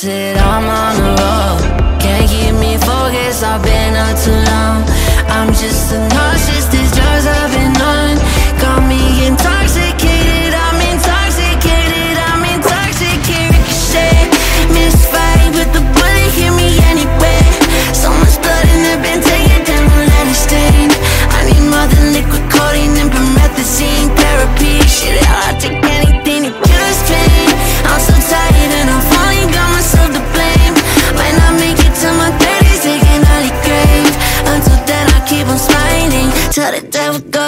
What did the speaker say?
said I'm on the road, can't keep me focused, I've been up too long. I'm just a narcissist, these drugs I've been on got me intoxicated, I'm intoxicated, I'm intoxicated. Ricochet, misfired, but the bullet hit me anyway. So much blood in the bin, take it down, don't let it stain. I need more than liquid codeine and promethazine, therapy. Shit, I'll take anything to kill this pain. I'm so tired and I'm finally got myself to blame. Might not make it to my 30s, taking early grave. Until then I keep on smiling till the day